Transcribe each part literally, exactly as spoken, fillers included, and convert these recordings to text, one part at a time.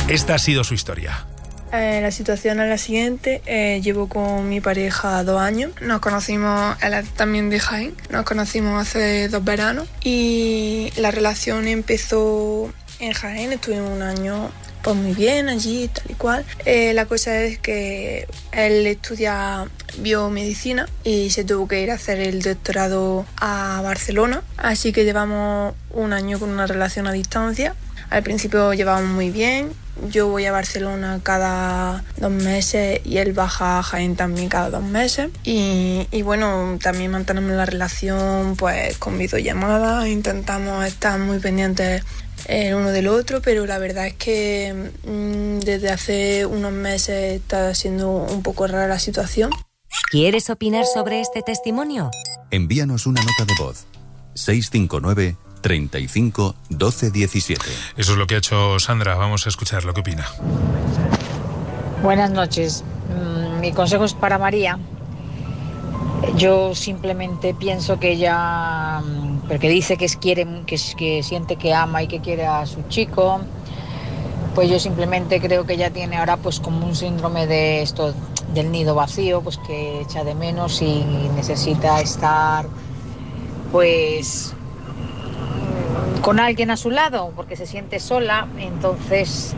Esta ha sido su historia. Eh, la situación es la siguiente. Eh, llevo con mi pareja dos años. Nos conocimos, él es también de Jaén. Nos conocimos hace dos veranos y la relación empezó en Jaén. Estuvimos un año pues muy bien allí, tal y cual. Eh, la cosa es que él estudia biomedicina y se tuvo que ir a hacer el doctorado a Barcelona. Así que llevamos un año con una relación a distancia. Al principio llevábamos muy bien. Yo voy a Barcelona cada dos meses y él baja a Jaén también cada dos meses. Y, y bueno, también mantenemos la relación pues con videollamadas. Intentamos estar muy pendientes el uno del otro, pero la verdad es que mmm, desde hace unos meses está siendo un poco rara la situación. ¿Quieres opinar sobre este testimonio? Envíanos una nota de voz. seis cinco nueve, treinta y cinco, doce diecisiete. Eso es lo que ha hecho Sandra. Vamos a escuchar lo que opina. Buenas noches. Mi consejo es para María. Yo simplemente pienso que ella, porque dice que, es, quiere, que, que siente que ama y que quiere a su chico, pues yo simplemente creo que ella tiene ahora pues como un síndrome de esto del nido vacío, pues que echa de menos y necesita estar pues con alguien a su lado porque se siente sola. Entonces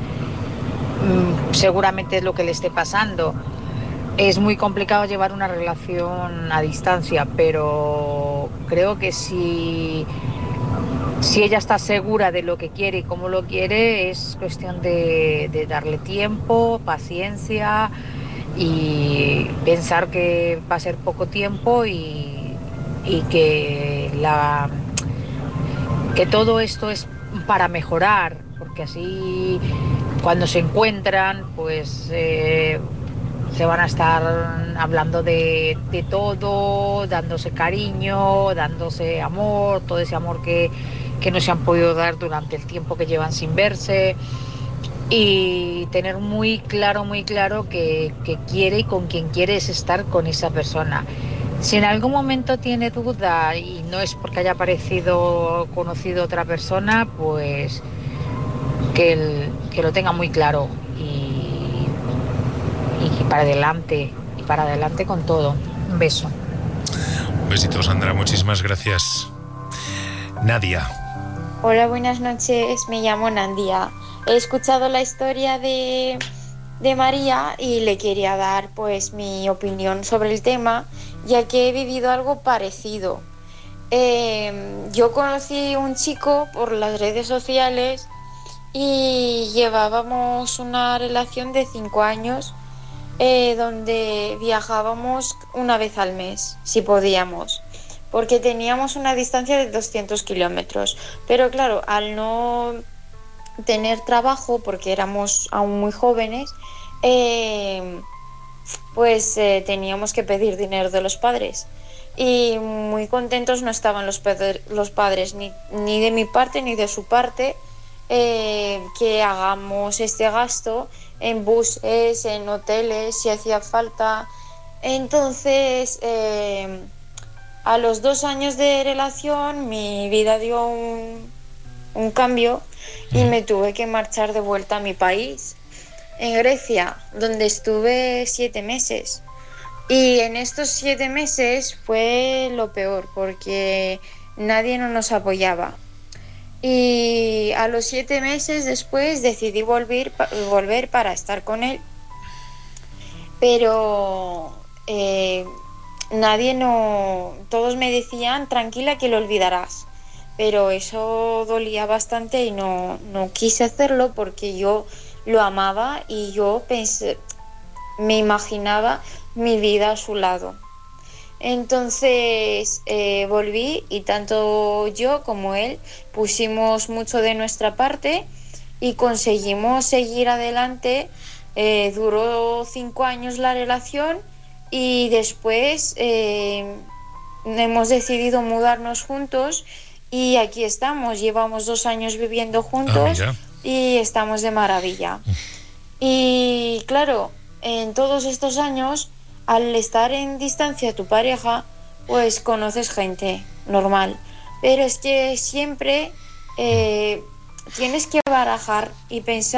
seguramente es lo que le esté pasando. Es muy complicado llevar una relación a distancia, pero creo que si, si ella está segura de lo que quiere y cómo lo quiere, es cuestión de, de darle tiempo, paciencia y pensar que va a ser poco tiempo y, y que, la, que todo esto es para mejorar, porque así cuando se encuentran, pues eh, se van a estar hablando de, de todo, dándose cariño, dándose amor, todo ese amor que, que no se han podido dar durante el tiempo que llevan sin verse, y tener muy claro, muy claro que, que quiere y con quien quiere es estar con esa persona. Si en algún momento tiene duda y no es porque haya aparecido conocido otra persona, pues que, el, que lo tenga muy claro y, y para adelante, y para adelante con todo. Un beso. Un besito, Sandra, muchísimas gracias. Nadia. Hola, buenas noches, me llamo Nadia. He escuchado la historia de, de María y le quería dar pues mi opinión sobre el tema, ya que he vivido algo parecido. Eh, yo conocí un chico por las redes sociales y llevábamos una relación de cinco años eh, donde viajábamos una vez al mes, si podíamos, porque teníamos una distancia de doscientos kilómetros. Pero claro, al no tener trabajo, porque éramos aún muy jóvenes, eh, pues eh, teníamos que pedir dinero de los padres. Y muy contentos no estaban los, pedre- los padres, ni, ni de mi parte ni de su parte, eh, que hagamos este gasto en buses, en hoteles, si hacía falta. Entonces, eh, a los dos años de relación, mi vida dio un, un cambio y me tuve que marchar de vuelta a mi país, en Grecia, donde estuve siete meses. Y en estos siete meses fue lo peor, porque nadie no nos apoyaba. Y a los siete meses después decidí volver, volver para estar con él. Pero eh, nadie no... Todos me decían, tranquila que lo olvidarás. Pero eso dolía bastante y no, no quise hacerlo porque yo lo amaba y yo pensé, me imaginaba mi vida a su lado. Entonces eh, volví y tanto yo como él pusimos mucho de nuestra parte y conseguimos seguir adelante. Eh, duró cinco años la relación y después eh, hemos decidido mudarnos juntos y aquí estamos. Llevamos dos años viviendo juntos ah, y estamos de maravilla. Y claro, en todos estos años, al estar en distancia tu pareja, pues conoces gente normal, pero es que siempre eh, tienes que barajar y pensar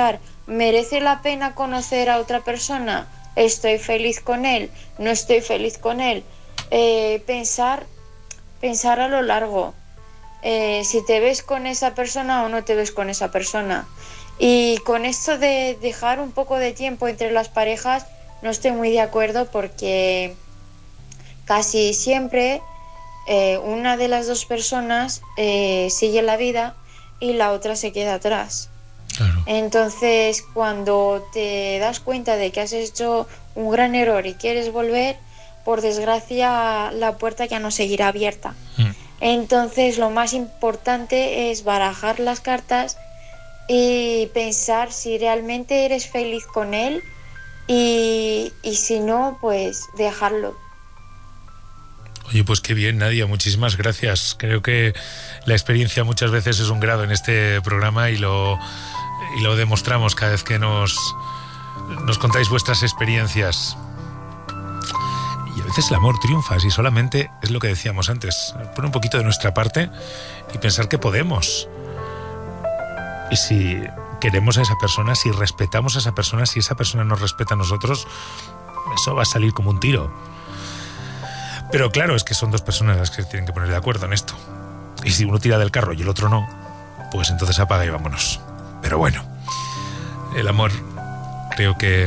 ¿merece la pena conocer a otra persona? ¿Estoy feliz con él? ¿No estoy feliz con él? Eh, pensar, pensar a lo largo. Eh, si te ves con esa persona o no te ves con esa persona. Y con esto de dejar un poco de tiempo entre las parejas, no estoy muy de acuerdo, porque casi siempre eh, una de las dos personas eh, sigue la vida y la otra se queda atrás. Claro. Entonces, cuando te das cuenta de que has hecho un gran error y quieres volver, por desgracia la puerta ya no seguirá abierta. Mm. Entonces, lo más importante es barajar las cartas y pensar si realmente eres feliz con él, y, y si no, pues dejarlo. Oye, pues qué bien, Nadia, muchísimas gracias. Creo que la experiencia muchas veces es un grado en este programa y lo, y lo demostramos cada vez que nos, nos contáis vuestras experiencias. Y a veces el amor triunfa, si solamente es lo que decíamos antes, poner un poquito de nuestra parte y pensar que podemos. Y si queremos a esa persona, si respetamos a esa persona, si esa persona nos respeta a nosotros, eso va a salir como un tiro. Pero claro, es que son dos personas las que se tienen que poner de acuerdo en esto. Y si uno tira del carro y el otro no, pues entonces apaga y vámonos. Pero bueno, el amor creo que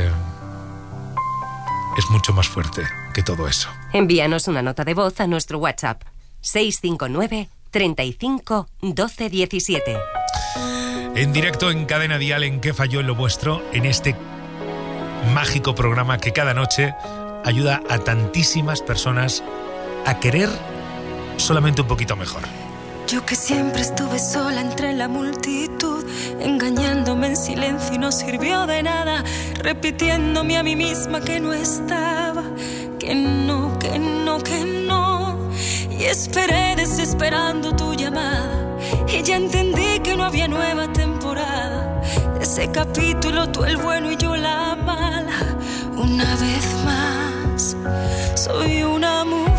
es mucho más fuerte que todo eso. Envíanos una nota de voz a nuestro WhatsApp seis cinco nueve, treinta y cinco, doce diecisiete. En directo en Cadena Dial, en ¿Qué falló en lo vuestro? En este mágico programa que cada noche ayuda a tantísimas personas a querer solamente un poquito mejor. Yo que siempre estuve sola entre la multitud, engañándome en silencio y no sirvió de nada, repitiéndome a mí misma que no estaba, que no, que no, que no. Y esperé desesperando tu llamada, y ya entendí que no había nueva temporada. Ese capítulo, tú el bueno y yo la mala. Una vez más, soy una mujer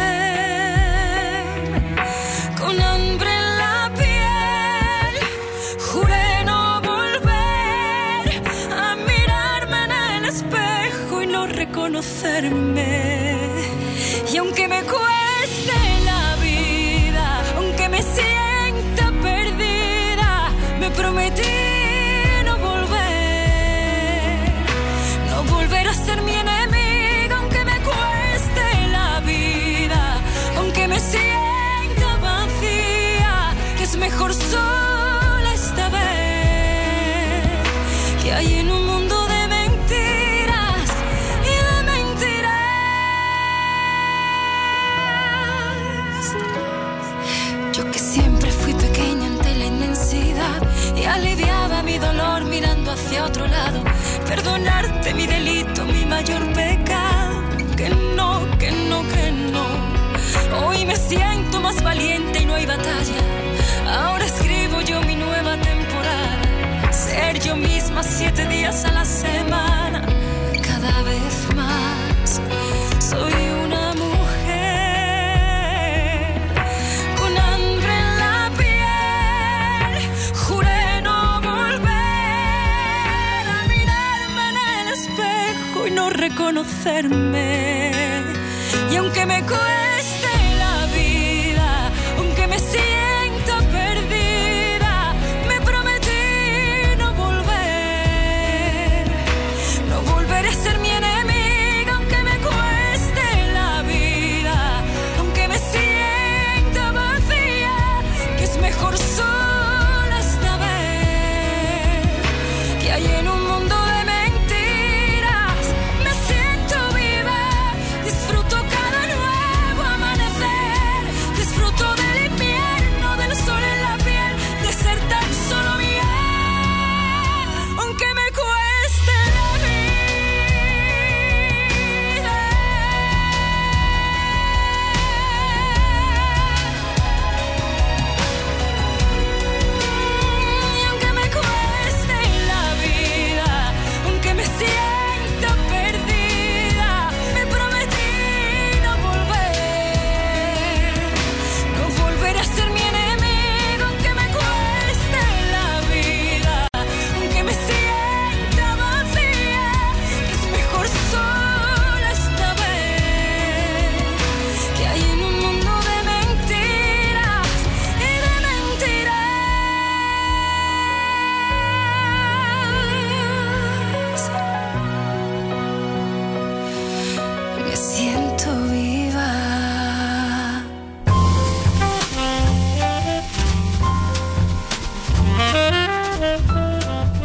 con hambre en la piel. Juré no volver a mirarme en el espejo y no reconocerme. Y aunque me cueste la vida, aunque me sienta perdida, me prometí no volver, no volver a ser mi enemiga, aunque me cueste la vida, aunque me sienta vacía, que es mejor sola esta vez, que hay en un mundo de mentiras y de mentiras. Yo que siempre fui pequeña ante la inmensidad y aliviaba mi dolor mirando hacia otro lado, perdonarte mi delito, mi mayor pecado, que no, que no, que no. Hoy me siento más valiente y no hay batalla, ahora escribo yo mi nueva temporada, ser yo misma siete días a la semana, cada vez más. Soy una mujer con hambre en la piel, juré no volver a mirarme en el espejo y no reconocerme. Y aunque me cueste la vida, aunque me sienta perdida, me prometí no volver, no volver a ser mi enemiga, aunque me cueste la vida, aunque me sienta vacía, que es mejor sola esta vez, que hay en un mundo de mentiras. Me siento viva, disfruto cada nuevo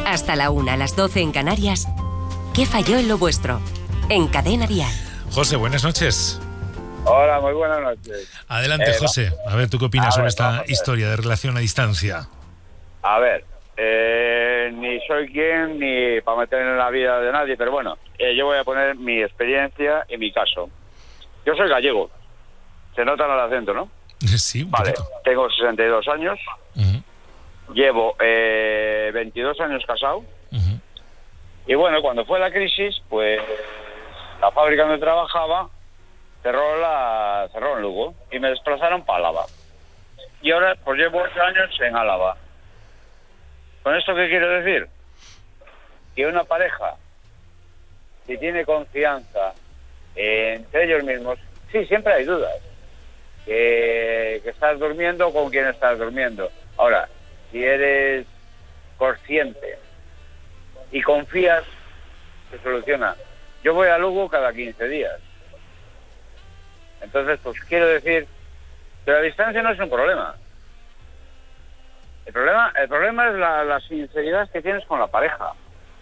Hasta la una, a las doce en Canarias. ¿Qué falló en lo vuestro? En Cadena Dial. José, buenas noches. Hola, muy buenas noches. Adelante, eh, José. A ver, ¿tú qué opinas sobre ver, esta historia de relación a distancia? A ver, eh, ni soy quien ni para meterme en la vida de nadie, pero bueno, eh, yo voy a poner mi experiencia y mi caso. Yo soy gallego. Se nota en el acento, ¿no? Sí, un Vale, poquito. Tengo sesenta y dos años. Uh-huh. Llevo eh, veintidós años casado. Uh-huh. Y bueno, cuando fue la crisis, pues la fábrica donde trabajaba cerró la cerró en Lugo y me desplazaron para Álava. Y ahora pues llevo ocho años en Álava. ¿Con esto qué quiero decir? Que una pareja, si tiene confianza entre ellos mismos, sí, siempre hay dudas. Que, que estás durmiendo con quien estás durmiendo. Ahora, si eres consciente y confías, se soluciona. Yo voy a Lugo cada quince días. Entonces, pues quiero decir que la distancia no es un problema. El problema, el problema es la, la sinceridad que tienes con la pareja.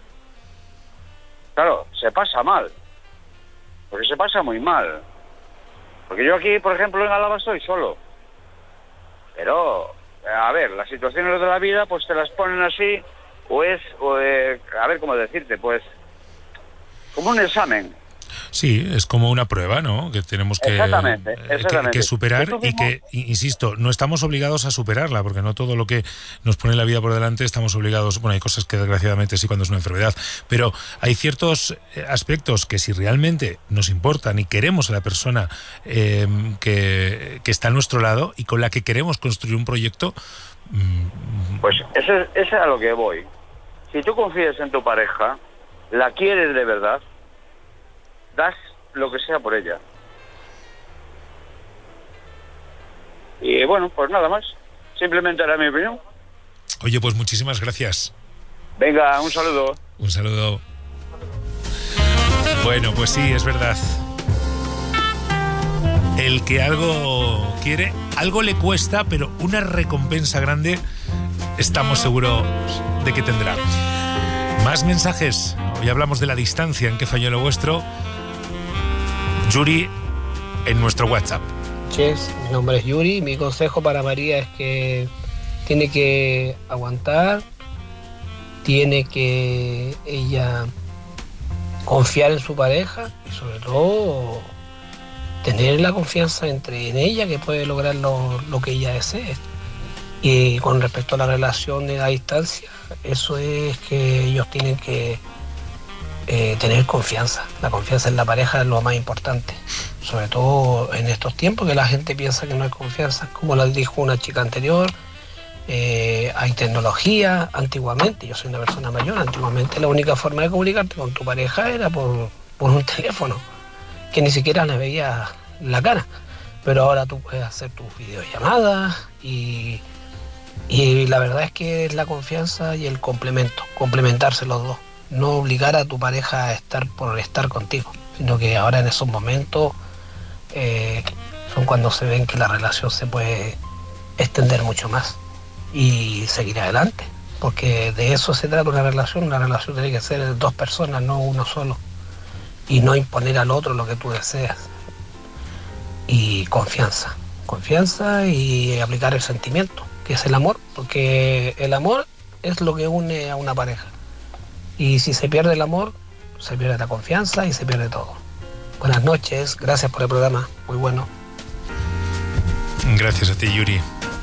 Claro, se pasa mal. Porque se pasa muy mal. Porque yo aquí, por ejemplo, en Álava estoy solo. Pero, a ver, las situaciones de la vida, pues te las ponen así, o es, o, eh, a ver cómo decirte, pues, como un examen. Sí, es como una prueba, ¿no? Que tenemos que, exactamente, exactamente. que, que superar y que, insisto, no estamos obligados a superarla, porque no todo lo que nos pone la vida por delante estamos obligados. Bueno, hay cosas que desgraciadamente sí cuando es una enfermedad, pero hay ciertos aspectos que si realmente nos importan y queremos a la persona eh, que, que está a nuestro lado y con la que queremos construir un proyecto... Mmm... Pues eso es, eso es a lo que voy. Si tú confías en tu pareja, la quieres de verdad, das lo que sea por ella. Y bueno, pues nada más. Simplemente era mi opinión. Oye, pues muchísimas gracias. Venga, un saludo. Un saludo. Bueno, pues sí, es verdad. El que algo quiere, algo le cuesta, pero una recompensa grande estamos seguros de que tendrá. Más mensajes. Hoy hablamos de la distancia en que falló lo vuestro. Yuri, en nuestro WhatsApp. Ches, mi nombre es Yuri. Mi consejo para María es que tiene que aguantar, tiene que ella confiar en su pareja y sobre todo tener la confianza entre en ella que puede lograr lo, lo que ella desee. Y con respecto a la relación a distancia, eso es que ellos tienen que Eh, tener confianza. La confianza en la pareja es lo más importante, sobre todo en estos tiempos que la gente piensa que no hay confianza. Como les dijo una chica anterior, eh, hay tecnología. Antiguamente, yo soy una persona mayor, antiguamente la única forma de comunicarte con tu pareja era por, por un teléfono, que ni siquiera le veías la cara, pero ahora tú puedes hacer tus videollamadas y, y la verdad es que es la confianza y el complemento, complementarse los dos. No obligar a tu pareja a estar por estar contigo, sino que ahora en esos momentos eh, son cuando se ven que la relación se puede extender mucho más y seguir adelante, porque de eso se trata una relación. Una relación tiene que ser de dos personas, no uno solo, y no imponer al otro lo que tú deseas. Y confianza, confianza y aplicar el sentimiento, que es el amor, porque el amor es lo que une a una pareja. Y si se pierde el amor, se pierde la confianza y se pierde todo. Buenas noches, gracias por el programa, muy bueno. Gracias a ti, Yuri.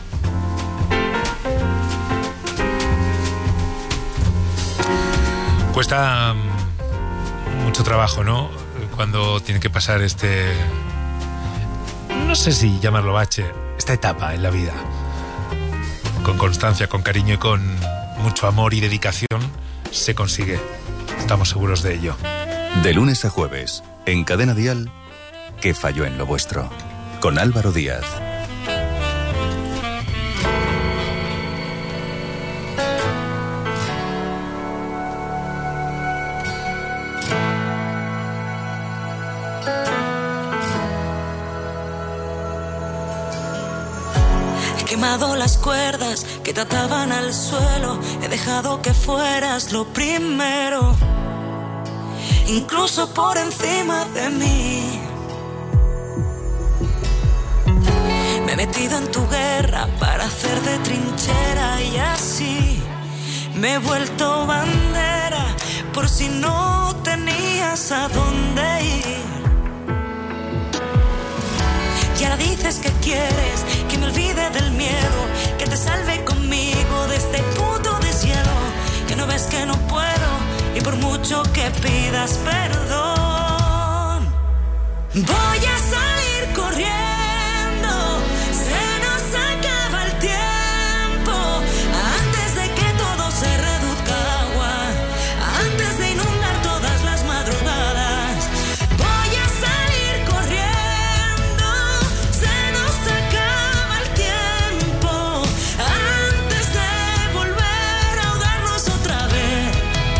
Cuesta mucho trabajo, ¿no? Cuando tiene que pasar este... no sé si llamarlo bache, esta etapa en la vida. Con constancia, con cariño y con mucho amor y dedicación se consigue. Estamos seguros de ello. De lunes a jueves, en Cadena Dial, ¿qué falló en lo vuestro? Con Álvaro Díaz. quemado las cuerdas que te ataban al suelo. He dejado que fueras lo primero, incluso por encima de mí. Me he metido en tu guerra para hacer de trinchera y así me he vuelto bandera por si no tenías a dónde ir. Y ahora dices que quieres que me olvide del miedo, que te salve conmigo de este puto deshielo, que no ves que no puedo y por mucho que pidas perdón voy a salir corriendo, se nos acaba el tiempo antes de que todo se reduzca a agua, antes de inundar todas las madrugadas. Voy a salir corriendo, se nos acaba el tiempo antes de volver a ahogarnos otra vez.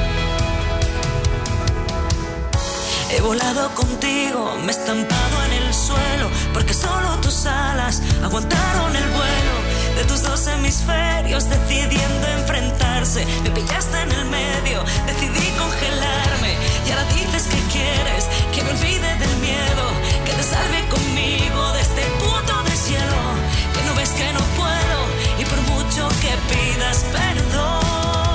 He volado contigo, me he estampado en el suelo, porque solo tus alas aguantaron el vuelo de tus dos hemisferios decidiendo enfrentarse. Me pillaste en el medio, decidí congelarme y ahora dices que quieres que me olvide del miedo, que te salve conmigo de este puto deshielo, que no ves que no puedo y por mucho que pidas perdón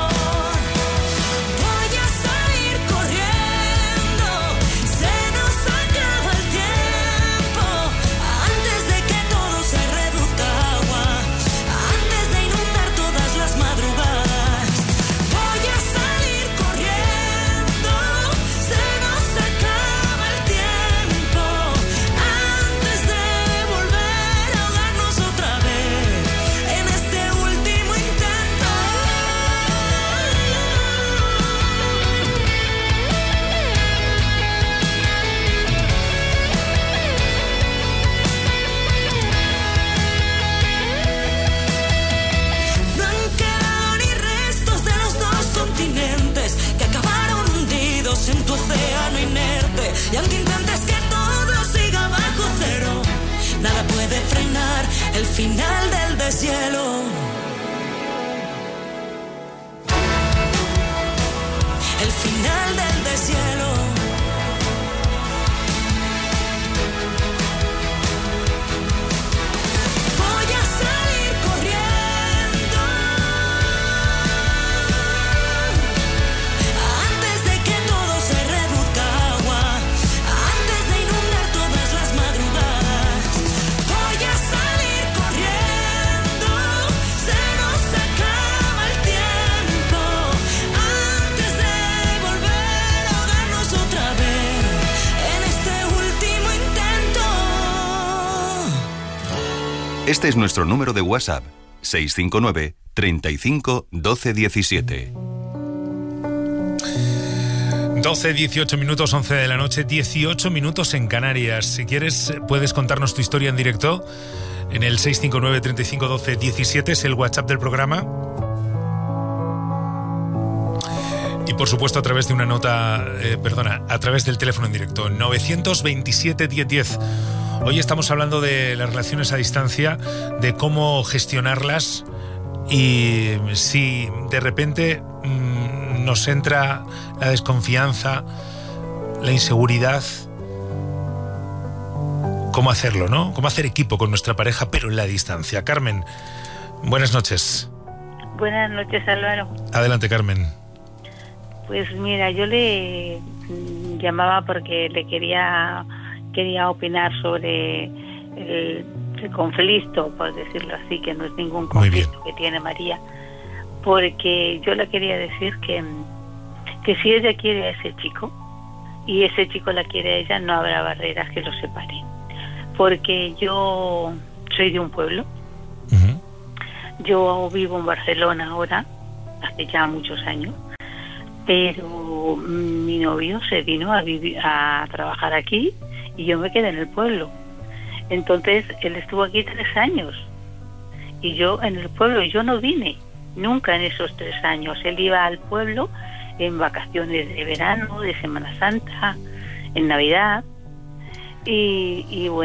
voy a salir corriendo, se nos acaba el tiempo antes de que todo se reduzca a agua, antes de inundar todas las madrugadas. Voy a salir corriendo, se nos acaba el tiempo antes de volver a ahogarnos otra vez en este último intento. No han quedado ni restos de los dos continentes que acabaron hundidos en tu océano inerte. Y aunque intentes que todo siga bajo cero, nada puede frenar el final del deshielo. El final del deshielo. Voy a salir corriendo antes de que todo se reduzca a agua, antes de inundar todas las madrugadas. Voy a salir corriendo, se nos acaba el tiempo antes de volver a ahogarnos otra vez en este último intento. Este es nuestro número de WhatsApp, seis cinco nueve, treinta y cinco, doce diecisiete. doce, dieciocho minutos, once de la noche, dieciocho minutos en Canarias. Si quieres, puedes contarnos tu historia en directo en el seis cinco nueve, treinta y cinco, doce diecisiete, es el WhatsApp del programa. Y por supuesto a través de una nota, eh, perdona, a través del teléfono en directo, novecientos veintisiete, diez diez. Hoy estamos hablando de las relaciones a distancia, de cómo gestionarlas y si de repente mmm, nos entra la desconfianza, la inseguridad, cómo hacerlo, ¿no? Cómo hacer equipo con nuestra pareja, pero en la distancia. Carmen, buenas noches. Buenas noches, Álvaro. Adelante, Carmen. Pues mira, yo le llamaba porque le quería quería opinar sobre el, el conflicto, por decirlo así, que no es ningún conflicto que tiene María, porque yo le quería decir que, que si ella quiere a ese chico y ese chico la quiere a ella, no habrá barreras que los separen, porque yo soy de un pueblo. Uh-huh. Yo vivo en Barcelona ahora, hace ya muchos años, pero mi novio se vino a vivir, a trabajar aquí y yo me quedé en el pueblo. Entonces él estuvo aquí tres años y yo en el pueblo, yo no vine nunca en esos tres años. Él iba al pueblo en vacaciones de verano, de Semana Santa, en Navidad y, y bueno,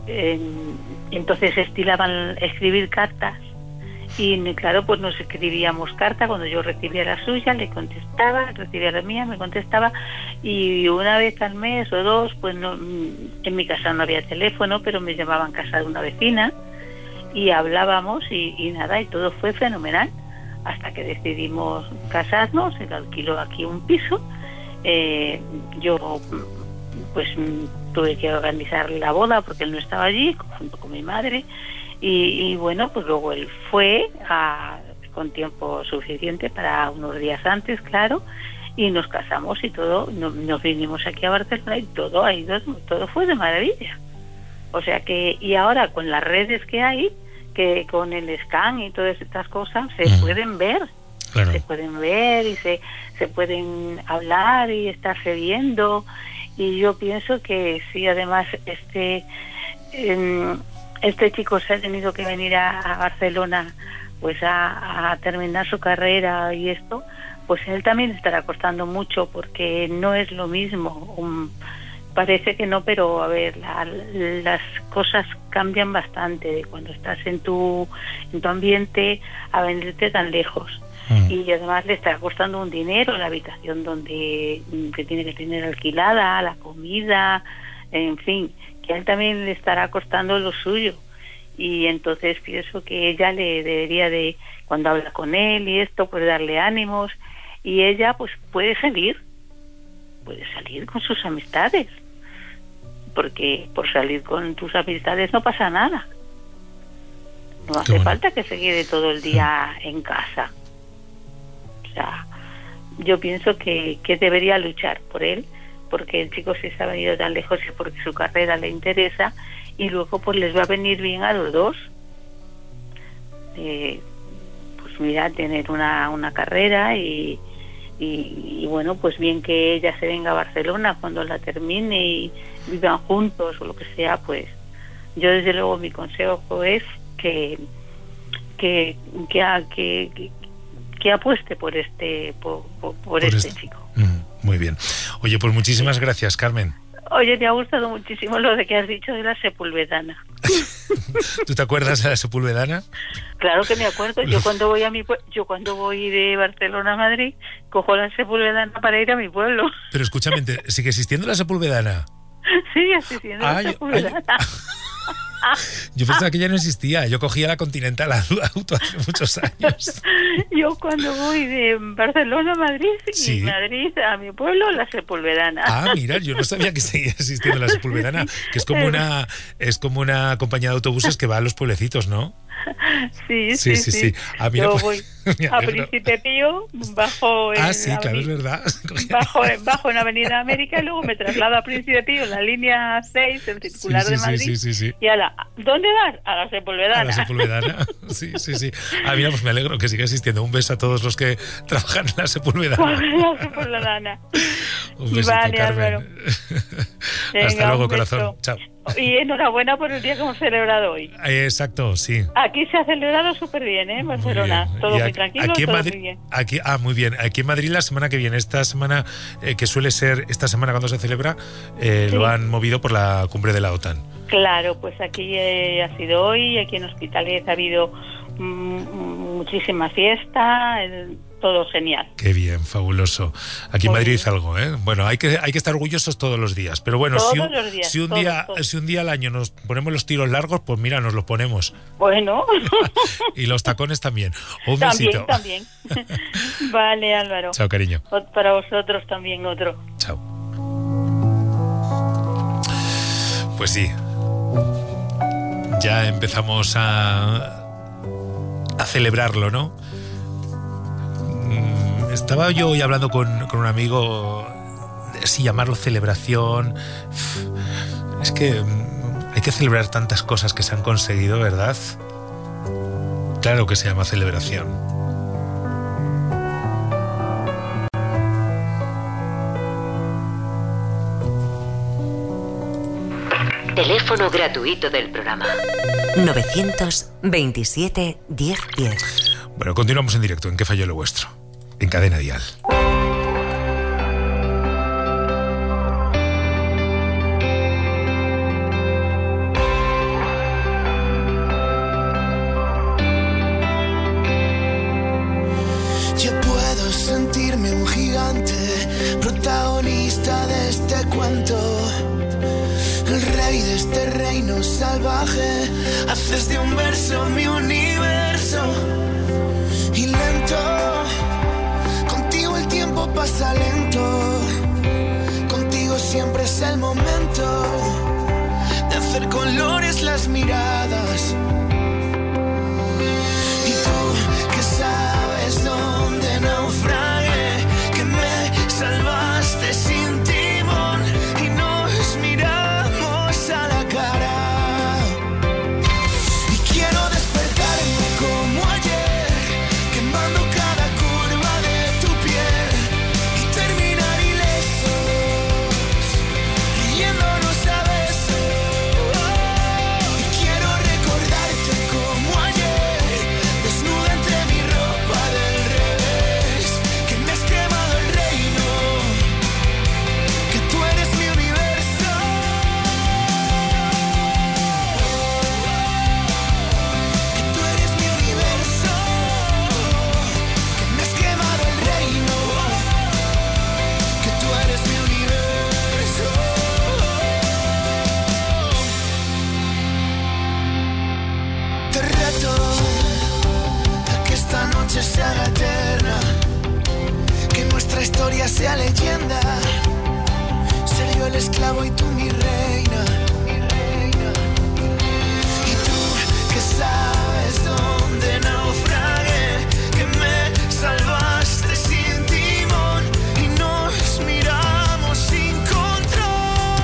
eh, entonces estilaban escribir cartas. Y claro, pues nos escribíamos carta. Cuando yo recibía la suya, le contestaba, recibía la mía, me contestaba, y una vez al mes o dos, pues no, en mi casa no había teléfono, pero me llamaban a casa de una vecina y hablábamos y, y nada, y todo fue fenomenal, hasta que decidimos casarnos. Él alquiló aquí un piso, eh, yo pues tuve que organizar la boda porque él no estaba allí, junto con mi madre. Y, y bueno, pues luego él fue a, con tiempo suficiente para unos días antes, claro, y nos casamos y todo, no, nos vinimos aquí a Barcelona y todo ha ido, todo fue de maravilla. O sea que, y ahora con las redes que hay, que con el scan y todas estas cosas, se mm. pueden ver, claro. se pueden ver y se, se pueden hablar y estarse viendo. Y yo pienso que sí, además, este... Eh, Este chico se ha tenido que venir a, a Barcelona pues a, a terminar su carrera y esto, pues él también estará costando mucho, porque no es lo mismo. Um, parece que no, pero a ver, la, las cosas cambian bastante de cuando estás en tu, en tu ambiente a venirte tan lejos. Mm. Y además le está costando un dinero la habitación donde que tiene que tener alquilada, la comida, en fin, que a él también le estará costando lo suyo. Y entonces pienso que ella le debería de, cuando habla con él y esto, pues darle ánimos, y ella pues puede salir puede salir con sus amistades, porque por salir con tus amistades no pasa nada, no hace bueno. falta que se quede todo el día sí. en casa. O sea, yo pienso que, que debería luchar por él, porque el chico si se ha venido tan lejos es porque su carrera le interesa, y luego pues les va a venir bien a los dos. Eh, pues mira, tener una, una carrera y, y, y bueno, pues bien que ella se venga a Barcelona cuando la termine y vivan juntos o lo que sea. Pues yo desde luego mi consejo es que que que, que, que, que apueste por este por, por, por, por este, este chico. Mm, muy bien. Oye, pues muchísimas gracias, Carmen. Oye, me ha gustado muchísimo lo de que has dicho de la Sepulvedana. ¿Tú te acuerdas de la Sepulvedana? Claro que me acuerdo. Yo cuando voy a mi pue- yo cuando voy de Barcelona a Madrid, cojo la Sepulvedana para ir a mi pueblo. Pero escúchame, ¿sigue existiendo la Sepulvedana? Sigue existiendo ay, la Sepulvedana. Ay. Yo pensaba que ya no existía. Yo cogía la Continental al auto hace muchos años. Yo cuando voy de Barcelona a Madrid y sí. Madrid a mi pueblo, la Sepulvedana. Ah, mira, yo no sabía que seguía existiendo la Sepulvedana, que es como una es como una compañía de autobuses que va a los pueblecitos, ¿no? Sí, sí, sí. sí. sí. Ah, mira, yo pues, voy a Príncipe Pío, bajo en ah, sí, avenida, claro, es verdad. Bajo, bajo en Avenida América y luego me traslado a Príncipe Pío, la línea seis, el circular sí, sí, de Madrid. Sí, sí, sí, sí. Y a la, ¿dónde vas? A la Sepulvedana. A la Sepulvedana, sí, sí, sí. Ah, mira, pues me alegro que siga existiendo. Un beso a todos los que trabajan en la Sepulvedana. La Sepulvedana. Un besito, vale, Carmen. Venga, hasta luego, un corazón. Chao. Y enhorabuena por el día que hemos celebrado hoy. Exacto, sí. Aquí se ha celebrado súper bien, ¿eh? En Barcelona. Muy todo muy aquí, tranquilo, aquí en todo Madrid, muy bien. Aquí, ah, muy bien. Aquí en Madrid la semana que viene, esta semana, eh, que suele ser esta semana cuando se celebra, eh, sí. lo han movido por la cumbre de la OTAN. Claro, pues aquí eh, ha sido hoy, aquí en Hospitalet ha habido mm, muchísima fiesta, el, todo genial. Qué bien, fabuloso. Aquí en Madrid algo, ¿eh? Bueno, hay que hay que estar orgullosos todos los días, pero bueno, todos si un, los días, si un todos, día todos. si un día al año nos ponemos los tiros largos, pues mira, nos los ponemos. Bueno. Y los tacones también. Un también, besito. También, vale, Álvaro. Chao, cariño. Para vosotros también otro. Chao. Pues sí. Ya empezamos a a celebrarlo, ¿no? Estaba yo hoy hablando con, con un amigo, si llamarlo celebración. Es que hay que celebrar tantas cosas que se han conseguido, ¿verdad? Claro que se llama celebración. Teléfono gratuito del programa novecientos veintisiete diez diez. Bueno, continuamos en directo. ¿En qué falló lo vuestro? En Cadena Dial. salvaje, haces de un verso mi universo. Y lento, contigo el tiempo pasa lento. Contigo siempre es el momento de hacer colores las miradas. Y tú que sabes dónde naufragué, que me salvaste sin timón y nos miramos a la cara. Y quiero despertarme como ayer, quemando cada curva de tu piel y terminar ilesos, riéndonos a besos. Y quiero recordarte como ayer, desnuda entre mi ropa del revés, que me has quemado el reino, que tú eres mi universo, que tú eres mi universo, que me has quemado el reino, que tú eres mi universo. Te reto a que esta noche se haga eterna, que nuestra historia sea leyenda, ser yo el esclavo y tú mi reina. Y tú que sabes dónde naufragué, que me salvaste sin timón y nos miramos sin control.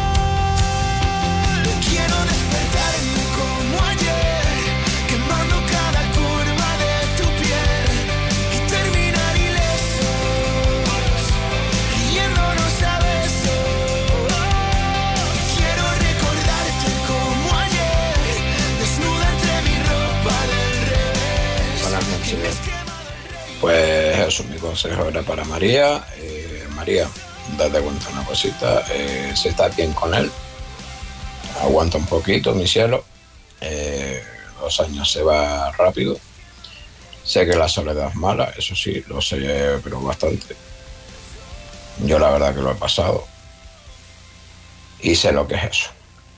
Quiero despertarme como ayer, quemando cada curva de tu piel y terminar ilesos, riéndonos a besos. Quiero recordarte como ayer, desnuda entre mi ropa del revés. Buenas noches. Pues eso, mi consejo era para María. Eh, María, date cuenta una cosita, eh, si estás bien con él, aguanta un poquito, mi cielo. Eh, los años se va rápido. Sé que la soledad es mala, eso sí, lo sé, pero bastante. Yo la verdad que lo he pasado y sé lo que es eso.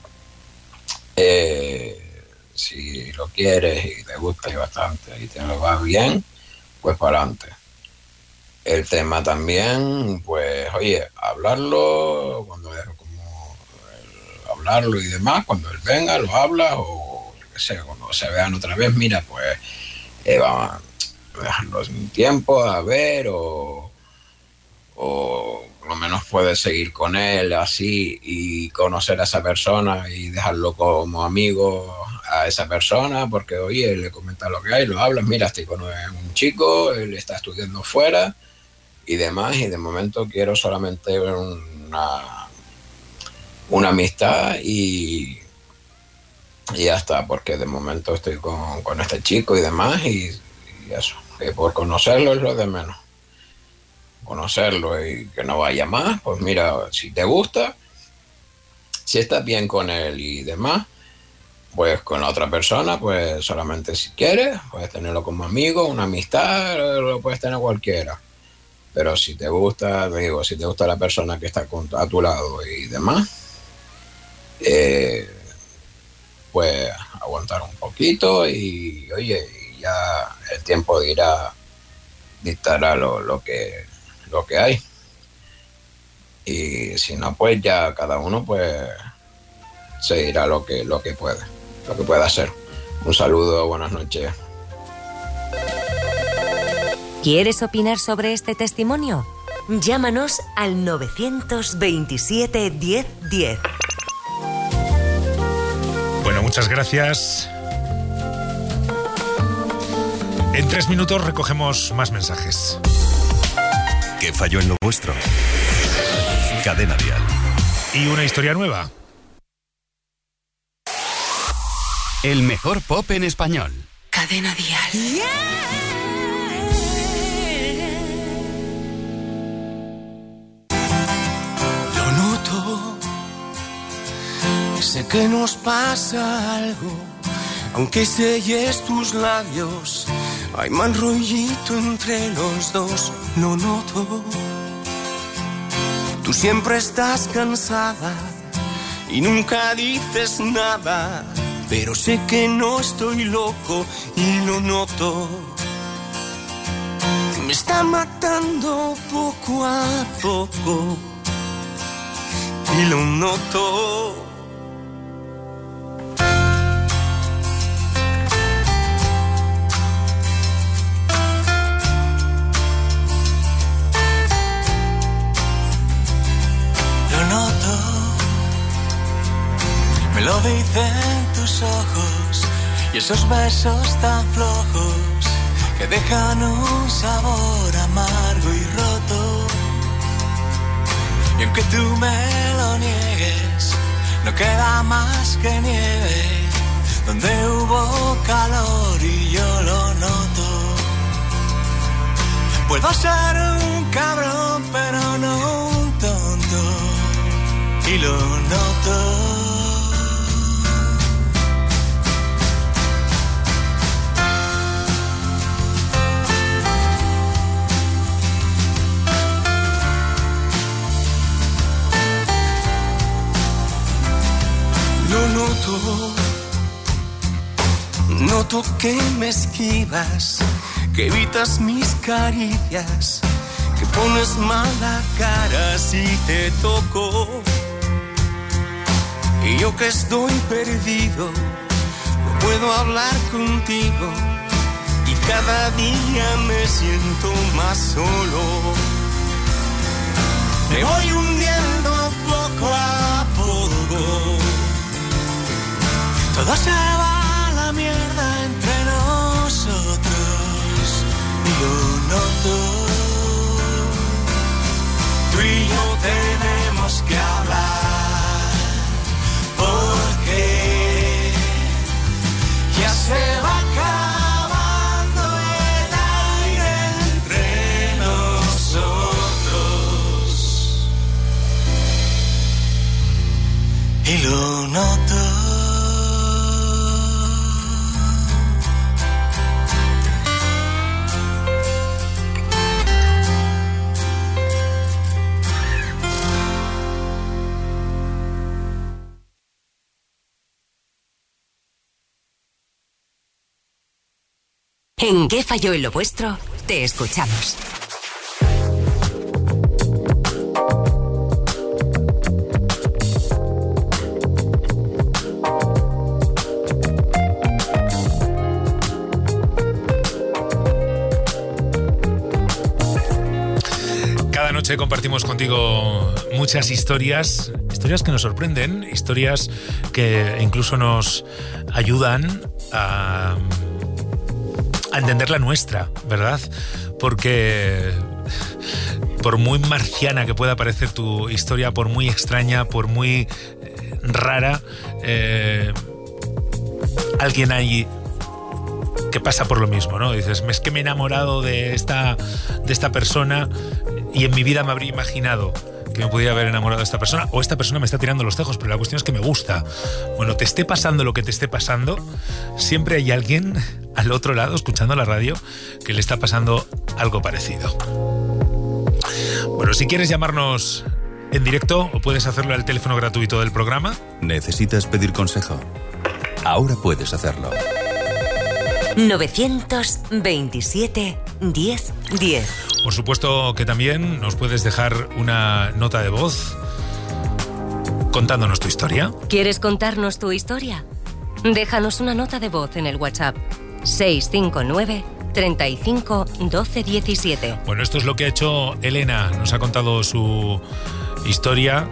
Eh, si lo quieres y te gusta y bastante y te lo va bien, pues para adelante. El tema también, pues, oye, hablarlo, cuando es como el hablarlo y demás, cuando él venga, lo hablas, o yo qué sé, cuando se vean otra vez, mira, pues, eh, vamos a dejarnos un tiempo a ver, o, o por lo menos puedes seguir con él así y conocer a esa persona y dejarlo como amigo a esa persona, porque oye, le comentas lo que hay, lo hablas, mira, estoy con un chico, él está estudiando fuera y demás, y de momento quiero solamente una, una amistad y, y ya está, porque de momento estoy con, con este chico y demás, y, y eso, y por conocerlo es lo de menos. Conocerlo y que no vaya más, pues mira, si te gusta, si estás bien con él y demás, pues con la otra persona, pues solamente si quieres, puedes tenerlo como amigo, una amistad, lo puedes tener cualquiera. Pero si te gusta, digo, si te gusta la persona que está con, a tu lado y demás, eh, pues aguantar un poquito y, oye, y ya el tiempo dirá, dictará lo, lo que lo que hay. Y si no, pues ya cada uno pues se dirá lo que, lo que puede, lo que pueda hacer. Un saludo, buenas noches. ¿Quieres opinar sobre este testimonio? Llámanos al nueve dos siete, diez, diez. Bueno, muchas gracias. En tres minutos recogemos más mensajes. ¿Qué falló en lo vuestro? Cadena Dial. Y una historia nueva. El mejor pop en español. Cadena Dial. Yeah. Lo noto, sé que nos pasa algo, aunque selles tus labios, hay mal rollito entre los dos, lo noto. Tú siempre estás cansada y nunca dices nada. pero sé que no estoy loco y lo noto. Me está matando poco a poco y lo noto. Lo noto, me lo dicen tus ojos y esos besos tan flojos que dejan un sabor amargo y roto. Y aunque tú me lo niegues, no queda más que nieve donde hubo calor y yo lo noto. Puedo ser un cabrón, pero no un tonto, y lo noto. Lo noto, noto que me esquivas, que evitas mis caricias, que pones mala cara si te toco. Y yo que estoy perdido, no puedo hablar contigo, y cada día me siento más solo. Me voy hundiendo poco a poco. Todo se va a la mierda entre nosotros y lo noto. Tú y yo tenemos que hablar porque ya se va acabando el aire entre nosotros y lo noto. ¿En qué falló en lo vuestro? Te escuchamos. Cada noche compartimos contigo muchas historias, historias que nos sorprenden, historias que incluso nos ayudan a... a entender la nuestra, ¿verdad? Porque por muy marciana que pueda parecer tu historia, por muy extraña, por muy eh, rara, eh, alguien hay que pasa por lo mismo, ¿no? Dices, es que me he enamorado de esta, de esta persona y en mi vida me habría imaginado que me pudiera haber enamorado de esta persona, o esta persona me está tirando los tejos, pero la cuestión es que me gusta. Bueno, te esté pasando lo que te esté pasando, siempre hay alguien al otro lado, escuchando la radio, que le está pasando algo parecido. Bueno, si quieres llamarnos en directo, o puedes hacerlo al teléfono gratuito del programa. ¿Necesitas pedir consejo? Ahora puedes hacerlo. novecientos veintisiete, diez, diez. Por supuesto que también nos puedes dejar una nota de voz contándonos tu historia. ¿Quieres contarnos tu historia? Déjanos una nota de voz en el WhatsApp seis cinco nueve, treinta y cinco, doce, diecisiete. Bueno, esto es lo que ha hecho Elena. Nos ha contado su historia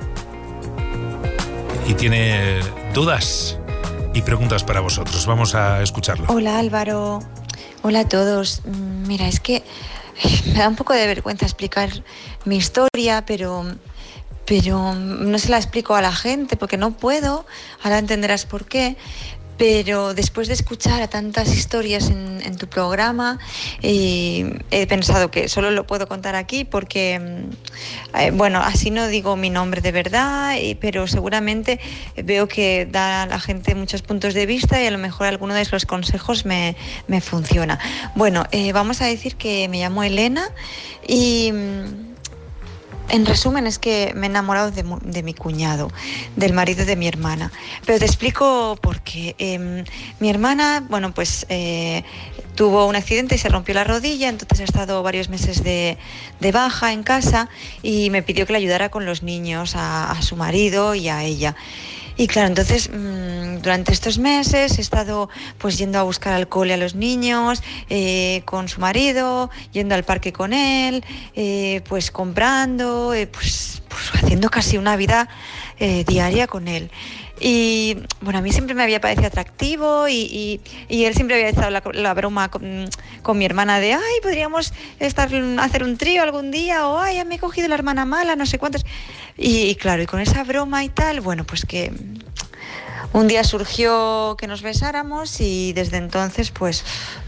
y tiene dudas y preguntas para vosotros. Vamos a escucharlo. Hola Álvaro, hola a todos. Mira, es que me da un poco de vergüenza explicar mi historia, pero, pero no se la explico a la gente porque no puedo. Ahora entenderás por qué. Pero después de escuchar a tantas historias en, en tu programa, eh, he pensado que solo lo puedo contar aquí porque, eh, bueno, así no digo mi nombre de verdad, eh, pero seguramente veo que da a la gente muchos puntos de vista y a lo mejor alguno de esos consejos me, me funciona. Bueno, eh, vamos a decir que me llamo Elena y... En resumen, es que me he enamorado de, de mi cuñado, del marido de mi hermana. Pero te explico por qué. Eh, mi hermana, bueno, pues eh, tuvo un accidente y se rompió la rodilla, entonces ha estado varios meses de, de baja en casa y me pidió que le ayudara con los niños, a, a su marido y a ella. Y claro, entonces mmm, durante estos meses he estado pues yendo a buscar al cole a los niños, eh, con su marido, yendo al parque con él, eh, pues comprando, eh, pues, pues haciendo casi una vida eh, diaria con él. Y bueno, a mí siempre me había parecido atractivo y, y, y él siempre había echado la, la broma con, con mi hermana de ay, podríamos estar, hacer un trío algún día, o ay, ya me he cogido la hermana mala, no sé cuántos. Y, y claro, y con esa broma y tal, bueno, pues que un día surgió que nos besáramos y desde entonces pues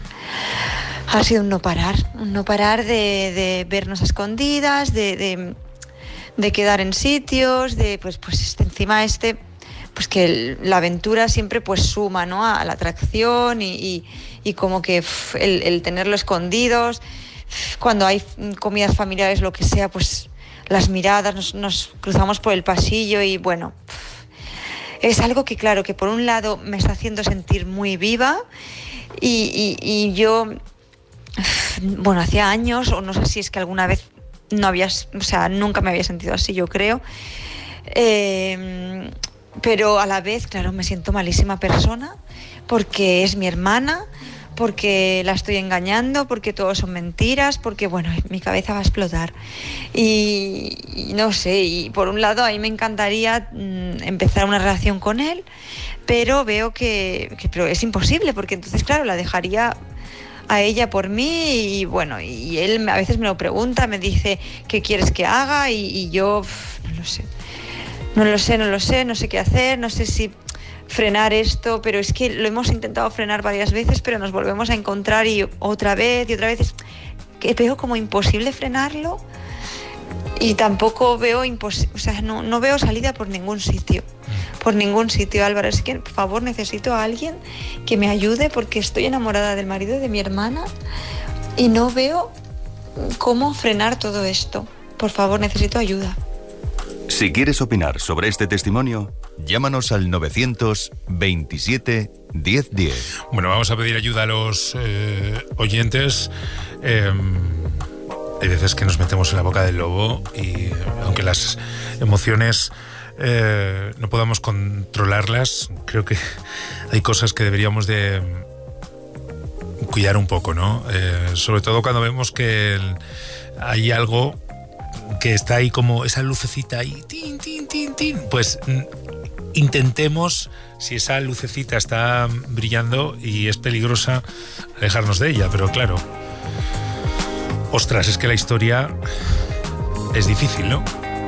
ha sido un no parar, un no parar de, de vernos a escondidas, de, de, de quedar en sitios, de pues, pues este, encima este... pues que el, la aventura siempre pues suma, ¿no?, a, a la atracción y, y, y como que pff, el, el tenerlo escondidos, pff, cuando hay comidas familiares, lo que sea, pues las miradas, nos, nos cruzamos por el pasillo y bueno, pff, es algo que claro, que por un lado me está haciendo sentir muy viva y, y, y yo, pff, bueno, hacía años, o no sé si es que alguna vez no había, o sea, nunca me había sentido así, yo creo, eh... pero a la vez, claro, me siento malísima persona porque es mi hermana, porque la estoy engañando, porque todo son mentiras, porque, bueno, mi cabeza va a explotar. Y, y no sé, y por un lado a mí me encantaría mm, empezar una relación con él, pero veo que, que pero es imposible, porque entonces, claro, la dejaría a ella por mí y, bueno, y él a veces me lo pregunta, me dice ¿qué quieres que haga? Y, y yo, pff, no lo sé. No lo sé, no lo sé, no sé qué hacer, no sé si frenar esto, pero es que lo hemos intentado frenar varias veces, pero nos volvemos a encontrar y otra vez y otra vez. Es que veo como imposible frenarlo y tampoco veo impos- o sea, no, no veo salida por ningún sitio, por ningún sitio, Álvaro. Es que, por favor, necesito a alguien que me ayude porque estoy enamorada del marido de mi hermana y no veo cómo frenar todo esto. Por favor, necesito ayuda. Si quieres opinar sobre este testimonio, llámanos al novecientos veintisiete diez diez. Bueno, vamos a pedir ayuda a los eh, oyentes. Eh, hay veces que nos metemos en la boca del lobo y aunque las emociones eh, no podamos controlarlas, creo que hay cosas que deberíamos de cuidar un poco, ¿no? Eh, sobre todo cuando vemos que el, hay algo que está ahí como esa lucecita ahí, tin, tin, tin, tin, pues intentemos, si esa lucecita está brillando y es peligrosa, alejarnos de ella, pero claro, ostras, es que la historia es difícil, ¿no?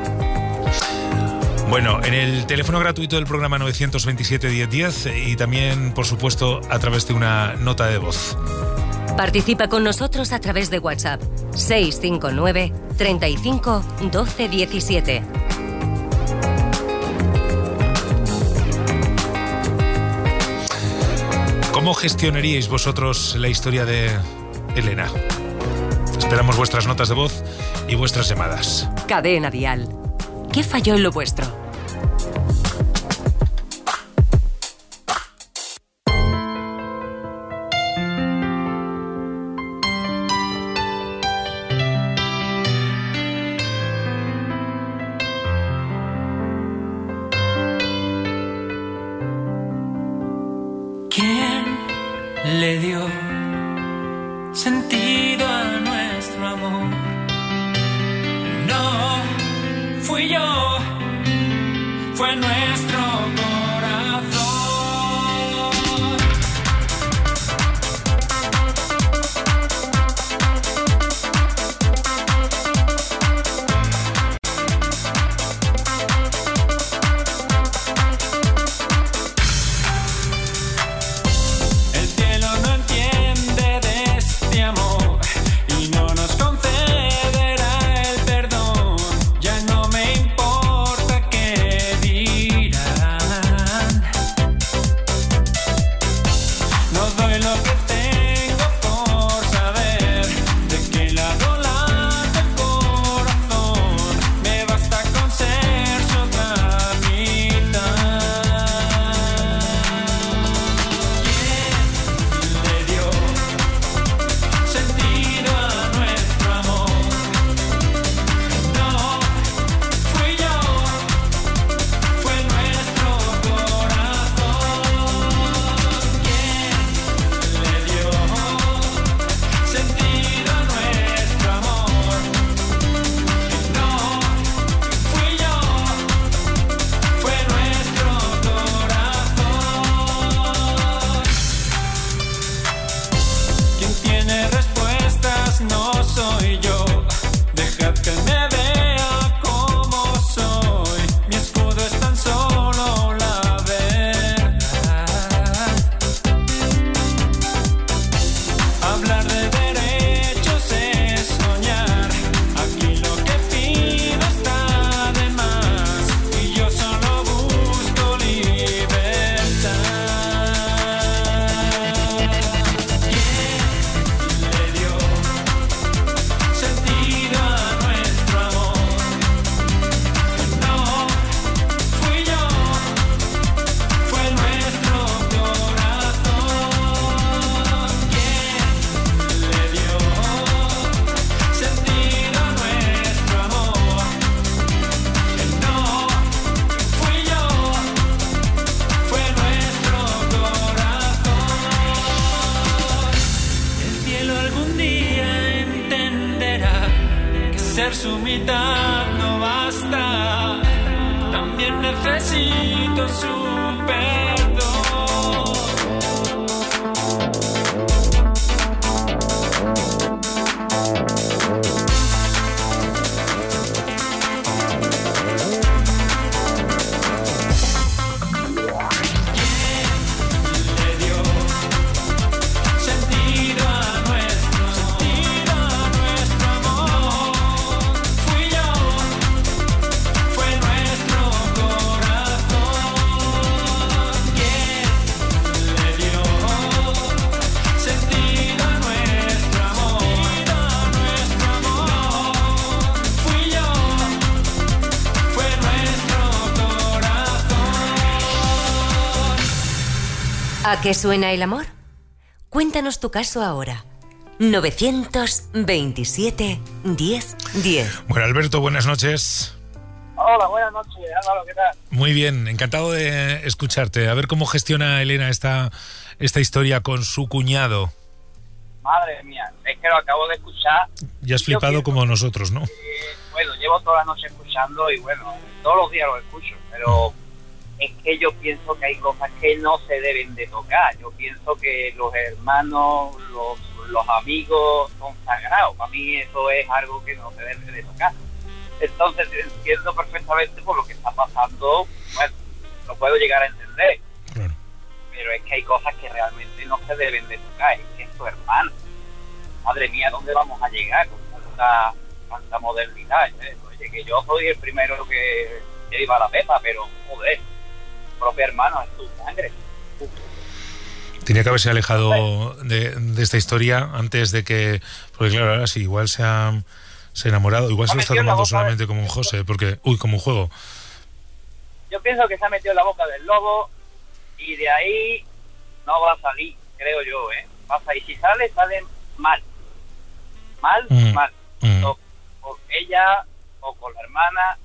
Bueno, en el teléfono gratuito del programa novecientos veintisiete diez diez y también, por supuesto, a través de una nota de voz. Participa con nosotros a través de WhatsApp seis cinco nueve, treinta y cinco, doce diecisiete. ¿Cómo gestionaríais vosotros la historia de Elena? Esperamos vuestras notas de voz y vuestras llamadas. Cadena Dial. ¿Qué falló en lo vuestro? Le dio sentido a nuestro amor. No fui yo, fue nuestro corazón. mitad no basta, también necesito su perdón. ¿A qué suena el amor? Cuéntanos tu caso ahora. novecientos veintisiete, diez, diez. Bueno, Alberto, buenas noches. Hola, buenas noches, Álvaro, ¿qué tal? Muy bien, encantado de escucharte. A ver cómo gestiona Elena esta, esta historia con su cuñado. Madre mía, es que lo acabo de escuchar. Ya has flipado como nosotros, ¿no? Eh, bueno, llevo toda la noche escuchando y bueno, todos los días lo escucho, pero es que yo pienso que hay cosas que no se deben de tocar. Yo pienso que los hermanos, los, los amigos son sagrados. Para mí eso es algo que no se debe de tocar. Entonces entiendo perfectamente por lo que está pasando. Bueno, lo puedo llegar a entender. Claro. Pero es que hay cosas que realmente no se deben de tocar. Es que es tu hermano. Madre mía, ¿dónde vamos a llegar con tanta, tanta modernidad? ¿eh? Oye, que yo soy el primero que, que iba a la pepa, pero joder, propio hermano, es tu sangre. Tenía que haberse alejado de, de esta historia antes de que... Porque claro, ahora sí, igual se ha, se ha enamorado. Igual se lo está tomando solamente como un José, porque... Uy, como un juego. Yo pienso que se ha metido en la boca del lobo y de ahí no va a salir, creo yo, ¿eh? Va a salir. Si sale, sale mal. Mal, mm. mal. Mm. O con ella o con la hermana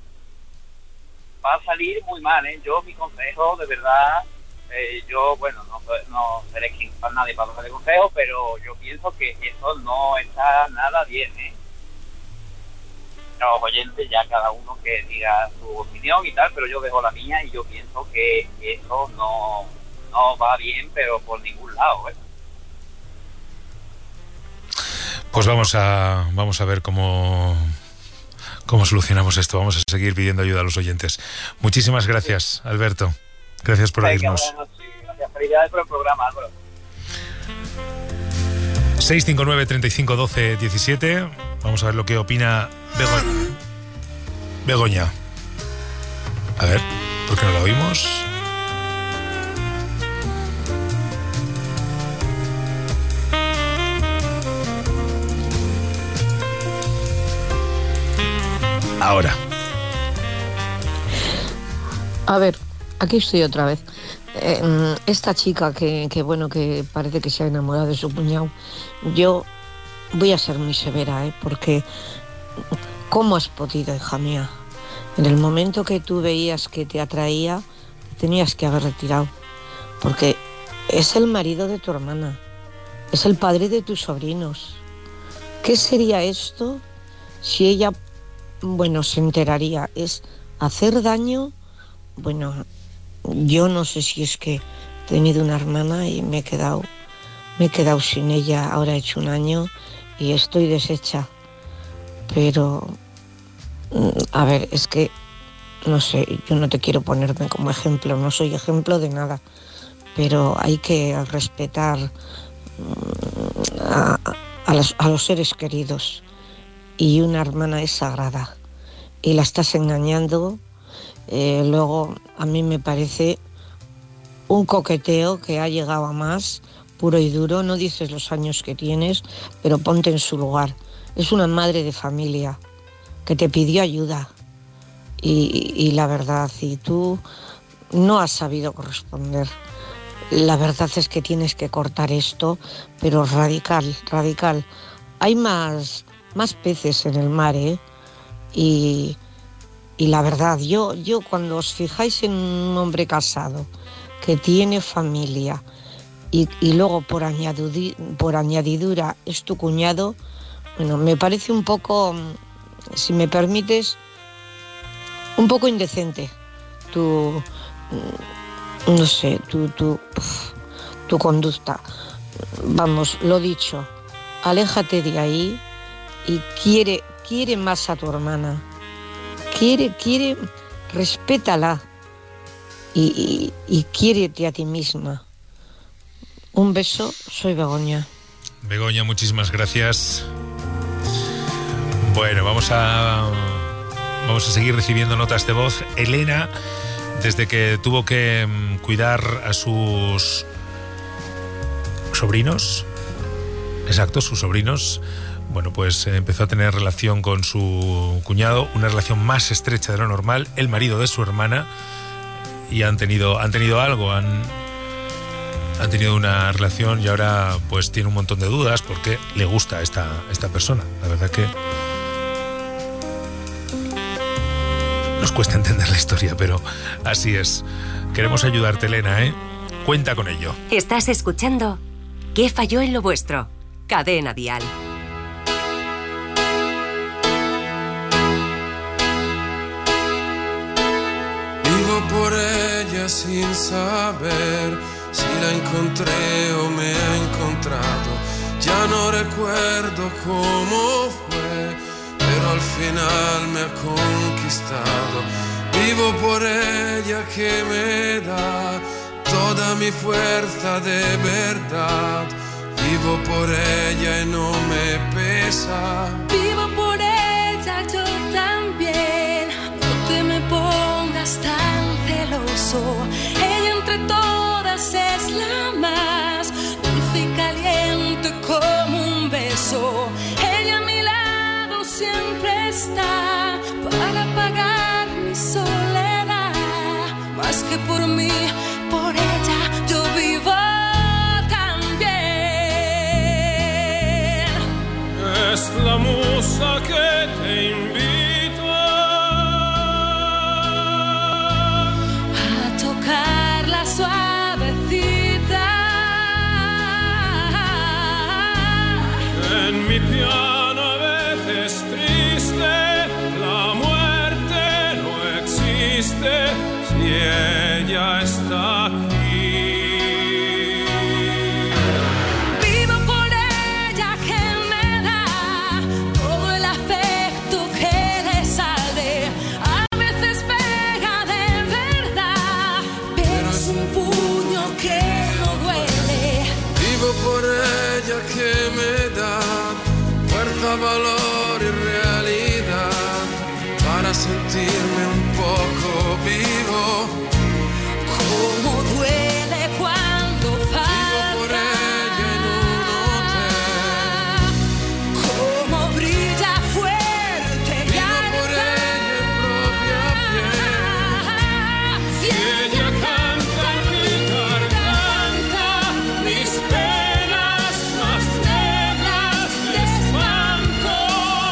va a salir muy mal, ¿eh? Yo, mi consejo, de verdad, eh, yo, bueno, no, no seré quien para nadie para darle consejo, pero yo pienso que eso no está nada bien, ¿eh? Los oyentes, ya cada uno que diga su opinión y tal, pero yo dejo la mía y yo pienso que eso no, no va bien, pero por ningún lado, ¿eh? Pues vamos a, vamos a ver cómo... ¿Cómo solucionamos esto? Vamos a seguir pidiendo ayuda a los oyentes. Muchísimas gracias, Alberto. Gracias por oírnos. Gracias, felicidades por el programa, Álvaro. seis cinco nueve, treinta y cinco, doce, diecisiete. Vamos a ver lo que opina Bego... Begoña. A ver, ¿por qué no la oímos? Ahora. A ver, aquí estoy otra vez. Eh, esta chica que, que, bueno, que parece que se ha enamorado de su cuñado, yo voy a ser muy severa, ¿eh? Porque ¿cómo has podido, hija mía? En el momento que tú veías que te atraía, te tenías que haber retirado. Porque es el marido de tu hermana, es el padre de tus sobrinos. ¿Qué sería esto si ella... bueno, se enteraría? Es hacer daño. Bueno, yo no sé si es que he tenido una hermana y me he quedado me he quedado sin ella, ahora he hecho un año y estoy deshecha, pero a ver, es que no sé, yo no te quiero ponerme como ejemplo, no soy ejemplo de nada, pero hay que respetar a, a, los, a los seres queridos. Y una hermana es sagrada y la estás engañando. Eh, luego a mí me parece un coqueteo que ha llegado a más, puro y duro. No dices los años que tienes, pero ponte en su lugar. Es una madre de familia que te pidió ayuda y, y la verdad, y tú no has sabido corresponder. La verdad es que tienes que cortar esto, pero radical, radical. Hay más... más peces en el mar, ¿eh? Y, y la verdad, yo, yo cuando os fijáis en un hombre casado que tiene familia y, y luego por, añadudi, por añadidura es tu cuñado, bueno, me parece un poco si me permites, un poco indecente tu, no sé, tu, tu, tu conducta. Vamos, lo dicho, aléjate de ahí y quiere, quiere más a tu hermana. Quiere, quiere, respétala y, y, y quiérete a ti misma. Un beso, soy Begoña. Begoña, muchísimas gracias. Bueno, vamos a vamos a seguir recibiendo notas de voz. Elena, desde que tuvo que cuidar a sus sobrinos, exacto, sus sobrinos, bueno, pues empezó a tener relación con su cuñado, una relación más estrecha de lo normal, el marido de su hermana, y han tenido, han tenido algo, han, han tenido una relación y ahora pues tiene un montón de dudas porque le gusta a esta, esta persona. La verdad que nos cuesta entender la historia, pero así es. Queremos ayudarte, Elena, ¿eh? Cuenta con ello. Estás escuchando ¿Qué falló en lo vuestro? Cadena Dial. Vivo por ella sin saber si la encontré o me ha encontrado. Ya no recuerdo cómo fue, pero al final me ha conquistado. Vivo por ella que me da toda mi fuerza de verdad. Vivo por ella y no me pesa. Vivo por ella yo también. No te me pongas tan celoso. Ella entre todas es la más dulce y caliente como un beso. Ella a mi lado siempre está para apagar mi soledad. Más que por mí, por ella yo vivo también. Es la musa que te invita a tocarla suavecita. En mi piano a veces triste, la muerte no existe si ella está aquí. Vivo por ella que me da todo el afecto que le sale. A veces pega de verdad, pero es un puño que no duele. Vivo por ella que me da fuerza, valor y realidad para sentirme un poco vivo. Cómo duele cuando falta. Vivo por ella en un hotel. Cómo brilla fuerte. Vivo por ella en propia piel. Si ella canta en mi garganta, mis penas más negras de espanto.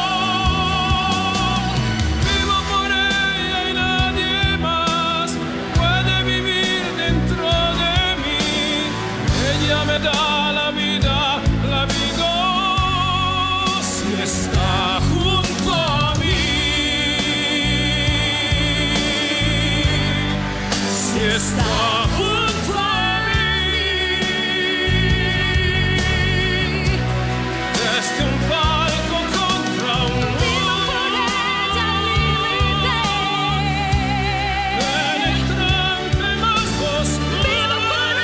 Vivo por ella y nadie más puede vivir dentro de mí. Ella me da la vida, la vivo si está junto a mí. Si está junto a mí. Desde un palco contra un muro, en el trance más oscuro,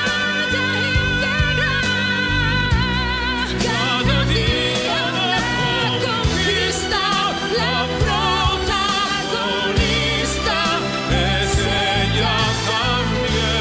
cada día la conquista, la protagonista es ella también.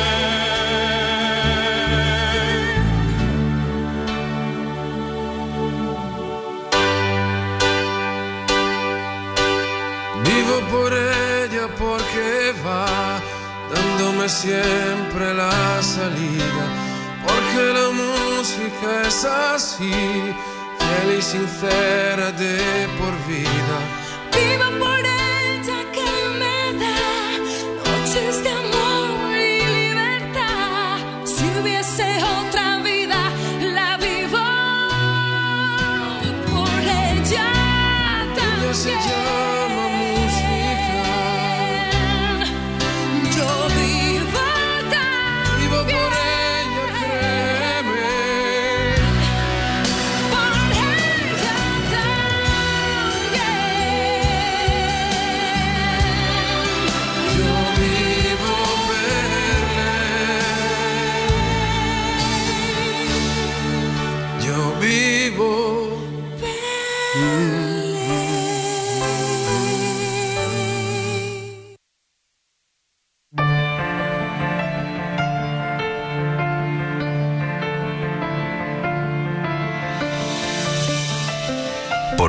Vivo por ella porque va dándome siempre la salida, porque la música es así, fiel y sincera de por vida. Vivo por ella que me da noches de amor y libertad. Si hubiese otra vida, la vivo por ella Ella se también. llama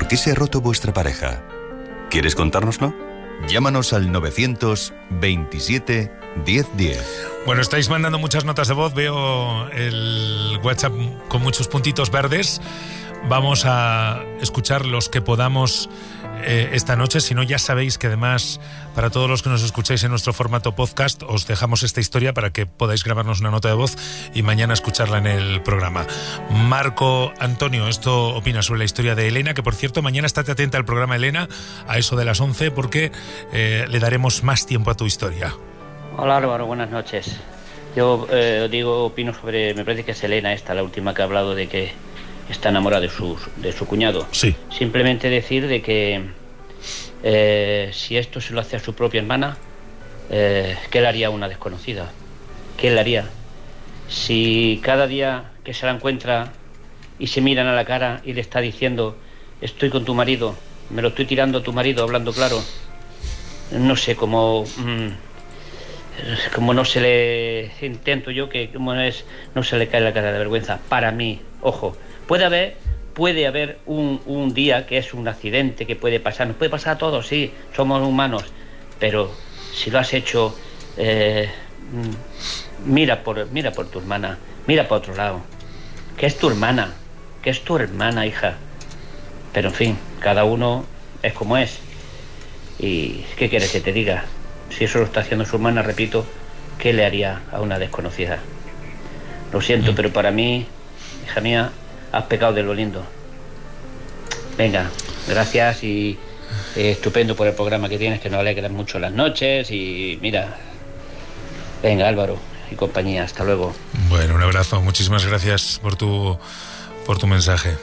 ¿Por qué se ha roto vuestra pareja? ¿Quieres contárnoslo? Llámanos al novecientos veintisiete diez diez. Bueno, estáis mandando muchas notas de voz. Veo el WhatsApp con muchos puntitos verdes. Vamos a escuchar los que podamos eh, esta noche. Si no, ya sabéis que además, para todos los que nos escucháis en nuestro formato podcast, os dejamos esta historia para que podáis grabarnos una nota de voz y mañana escucharla en el programa. Marco Antonio, esto opina sobre la historia de Elena, que por cierto, mañana estate atenta al programa, Elena, a eso de las once, porque eh, le daremos más tiempo a tu historia. Hola Álvaro, buenas noches. Yo eh, digo, opino sobre, me parece que es Elena esta, la última que ha hablado de que está enamorada de su, de su cuñado. Sí. Simplemente decir de que eh, si esto se lo hace a su propia hermana, eh, ¿qué le haría a una desconocida? ¿Qué le haría? Si cada día que se la encuentra y se miran a la cara y le está diciendo estoy con tu marido, me lo estoy tirando a tu marido, hablando claro, no sé, como... Mmm, como no se le... intento yo que como es, no se le cae la cara de vergüenza. Para mí, ojo, puede haber puede haber un, un día que es un accidente que puede pasar, nos puede pasar a todos, sí, somos humanos, pero si lo has hecho, eh, mira por mira por tu hermana, mira por otro lado, que es tu hermana, que es tu hermana, hija. Pero en fin, cada uno es como es. Y ¿qué quieres que te diga? Si eso lo está haciendo su hermana, repito, ¿qué le haría a una desconocida? Lo siento, mm. pero para mí, hija mía, has pecado de lo lindo. Venga, gracias y eh, estupendo por el programa que tienes, que nos alegran mucho las noches y mira, venga Álvaro y compañía, hasta luego. Bueno, un abrazo, muchísimas gracias por tu, por tu mensaje.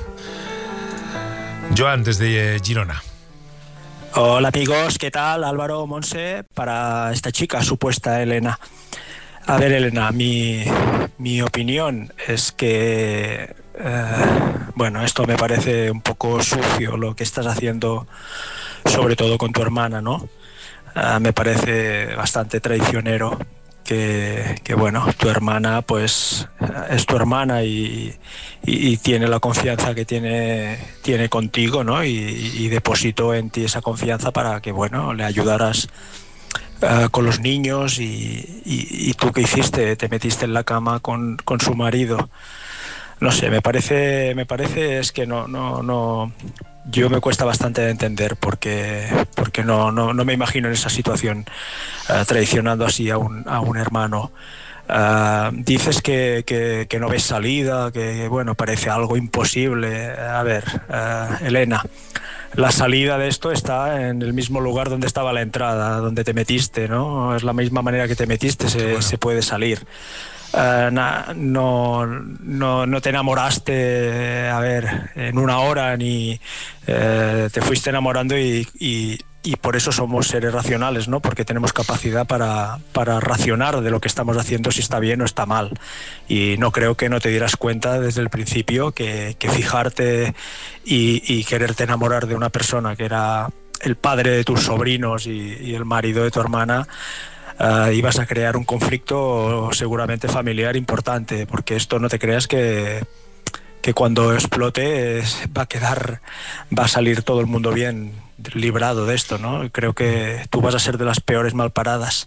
Joan, desde Girona. Hola amigos, ¿qué tal? Álvaro, Monse, para esta chica supuesta Elena. A ver, Elena, mi, mi opinión es que, eh, bueno, esto me parece un poco sucio lo que estás haciendo, sobre todo con tu hermana, ¿no? Uh, me parece bastante traicionero que, que, bueno, tu hermana pues es tu hermana y, y, y tiene la confianza que tiene, tiene contigo, ¿no? Y, y depositó en ti esa confianza para que, bueno, le ayudaras uh, con los niños y, y, y tú ¿qué hiciste? Te metiste en la cama con, con su marido. No sé, me parece, me parece es que no, no, no, yo me cuesta bastante de entender porque, porque no, no, no me imagino en esa situación uh, traicionando así a un, a un hermano. Uh, dices que, que, que no ves salida, que bueno, parece algo imposible. A ver, uh, Elena, la salida de esto está en el mismo lugar donde estaba la entrada, donde te metiste, ¿no? Es la misma manera que te metiste, se, bueno. se puede salir. Uh, na, no, no, no te enamoraste, a ver, en una hora, ni uh, te fuiste enamorando y, y, y por eso somos seres racionales, ¿no? Porque tenemos capacidad para, para racionar de lo que estamos haciendo, si está bien o está mal. Y no creo que no te dieras cuenta desde el principio que, que fijarte y, y quererte enamorar de una persona que era el padre de tus sobrinos y, y el marido de tu hermana, Uh, ibas a crear un conflicto seguramente familiar importante, porque esto no te creas que, que cuando explote es, va a quedar, va a salir todo el mundo bien librado de esto, ¿no? Creo que tú vas a ser de las peores malparadas.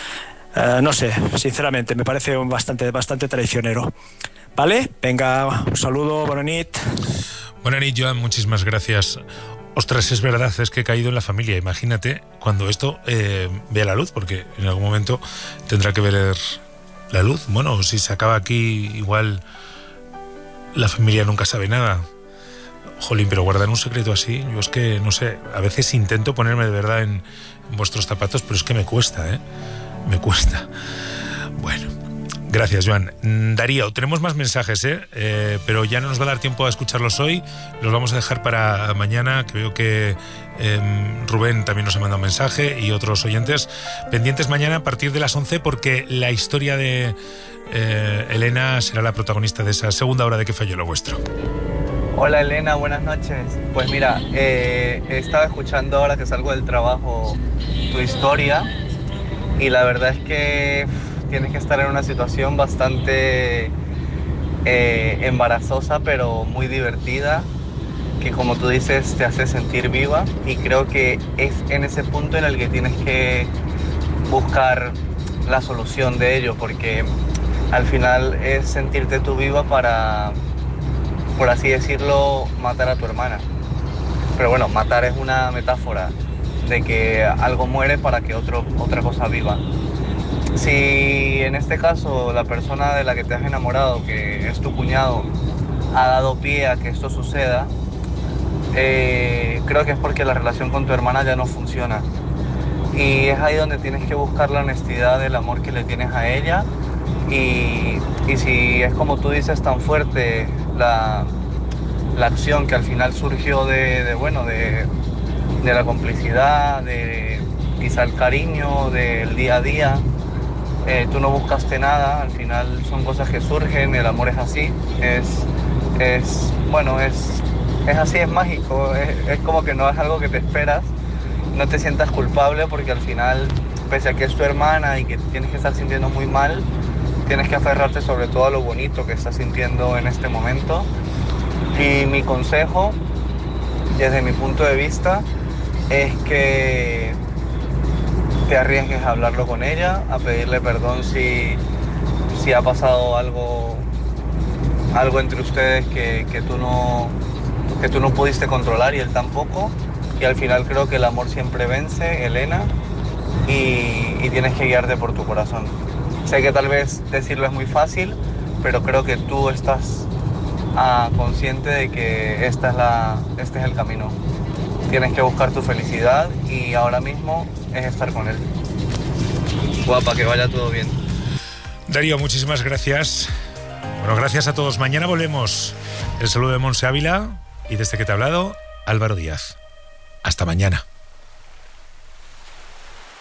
Uh, no sé, sinceramente, me parece un bastante, bastante traicionero. ¿Vale? Venga, un saludo, buena nit. Buena nit, Joan, muchísimas gracias. Ostras, es verdad, es que he caído en la familia. Imagínate cuando esto eh, vea la luz, porque en algún momento tendrá que ver la luz. Bueno, si se acaba aquí, igual la familia nunca sabe nada. Jolín, pero guardar un secreto así, yo es que, no sé, a veces intento ponerme de verdad en, en vuestros zapatos, pero es que me cuesta, ¿eh? Me cuesta. Bueno. Gracias, Joan. Darío, tenemos más mensajes, ¿eh? Eh, pero ya no nos va a dar tiempo a escucharlos hoy. Los vamos a dejar para mañana, que veo que eh, Rubén también nos ha mandado un mensaje y otros oyentes. Pendientes mañana a partir de las once, porque la historia de eh, Elena será la protagonista de esa segunda hora de Que falló lo vuestro. Hola Elena, buenas noches. Pues mira, eh, he estado escuchando ahora que salgo del trabajo tu historia y la verdad es que tienes que estar en una situación bastante eh, embarazosa, pero muy divertida, que, como tú dices, te hace sentir viva, y creo que es en ese punto en el que tienes que buscar la solución de ello, porque al final es sentirte tú viva para, por así decirlo, matar a tu hermana. Pero bueno, matar es una metáfora de que algo muere para que otro, otra cosa viva. Si en este caso la persona de la que te has enamorado, que es tu cuñado, ha dado pie a que esto suceda, eh, creo que es porque la relación con tu hermana ya no funciona. Y es ahí donde tienes que buscar la honestidad del amor que le tienes a ella. Y, y si es como tú dices, tan fuerte la, la acción que al final surgió de, de bueno, de, de la complicidad, de quizá el cariño, del día a día, eh, tú no buscaste nada, al final son cosas que surgen, el amor es así, es, es bueno, es, es así, es mágico, es, es como que no es algo que te esperas. No te sientas culpable, porque al final, pese a que es tu hermana y que tienes que estar sintiendo muy mal, tienes que aferrarte sobre todo a lo bonito que estás sintiendo en este momento. Y mi consejo, desde mi punto de vista, es que te arriesgues a hablarlo con ella, a pedirle perdón si, si ha pasado algo, algo entre ustedes que, que, tú no, que tú no pudiste controlar y él tampoco. Y al final creo que el amor siempre vence, Elena, y, y tienes que guiarte por tu corazón. Sé que tal vez decirlo es muy fácil, pero creo que tú estás ah, consciente de que esta es la, este es el camino. Tienes que buscar tu felicidad y ahora mismo es estar con él. Guapa, que vaya todo bien. Darío, muchísimas gracias. Bueno, gracias a todos. Mañana volvemos. El saludo de Monse Ávila y desde que te he hablado, Álvaro Díaz. Hasta mañana.